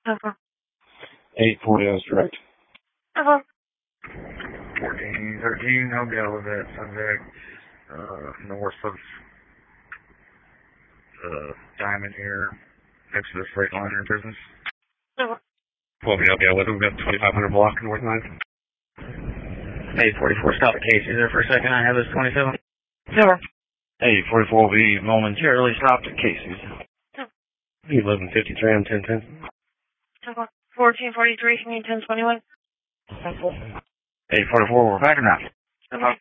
Over. 840, that's correct. Over. 1413, I'll go with that subject, north of, Diamond here, next to the freight liner business. Over. 12, I'll go with it. We've got 2500 block north 9. 844, stop at Casey's there for a second, I have this 27. Over. 844 will be momentarily stopped at Casey's. 1153 on 1010. Over. 1443, can you 1021? 844, we're back or not? Over.